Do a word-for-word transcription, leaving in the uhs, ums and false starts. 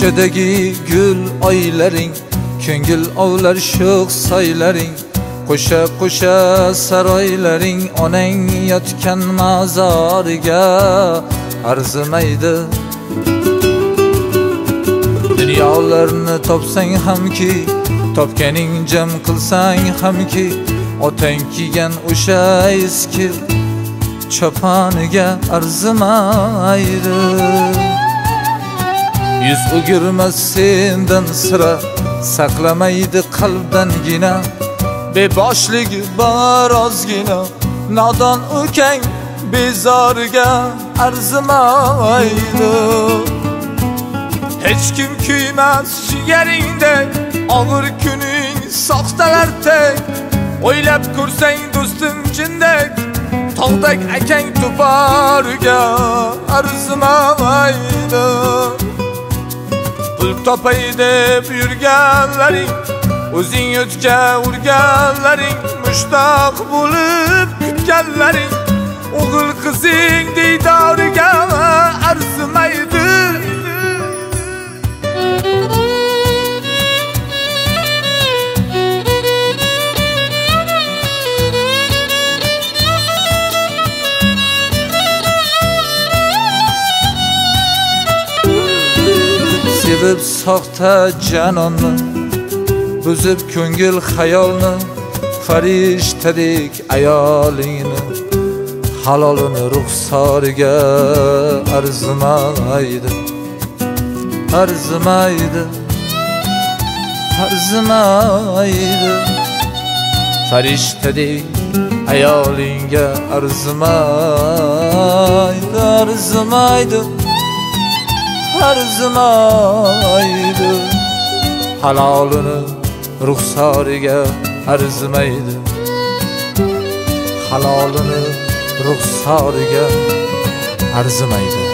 ko'chadagi gul oylaring, ko'ngil ovlar sho'x soylaring, qo'sha qo'sha saroylaring, onang yotgan ma'zoriga arzimaydi. Dunyolarni topsang hamki, topganing jam qilsang hamki, otang kiygan o'sha eski choponiga arzimaydi. Yuz o'girmas sendan sira, saqlamaydi qalbdangina, beboshlik bor ozgina, nodon ukang bezoriga arzimaydi. Hech kim kuymas jigaringdek, og'ir kuning soxtalardek, o'ylab ko'rsang do'stim jindek, tog'dak akang to'poriga arzimaydi. Pul topay deb yurganlaring, o'zing o'tga urganlaring, mushtoq bo'lib kutganlaring, o'g'il qizing diydoriga arzimaydi. Sevib soxta janonni, buzib ko'ngil xayolni, farishtadek ayolingni, halolini ruxsoriga arzimaydi. Arzimaydi, arzimaydi. Farishtadek ayolingga arzimaydi, arzimaydi. Arzimaydi, halolini ruxsoriga arzimaydi, halolini ruxsoriga arzimaydi.